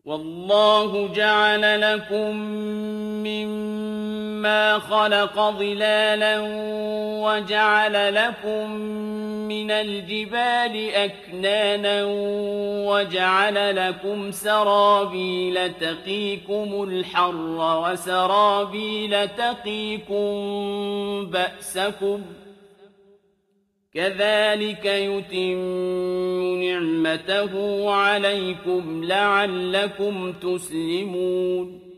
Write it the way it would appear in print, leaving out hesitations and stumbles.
وَاللَّهُ جَعَلَ لَكُم مِّمَّا خَلَقَ ظِلَالًا وَجَعَلَ لَكُم مِّنَ الْجِبَالِ أَكْنَانًا وَجَعَلَ لَكُمْ سَرَابِيلَ تَقِيكُمُ الْحَرَّ وَسَرَابِيلَ تَقِيكُم بَأْسَكُمْ ۚ كَذَٰلِكَ يُتِمُّ نِعْمَتَهُ عَلَيْكُمْ لَعَلَّكُمْ تُسْلِمُونَ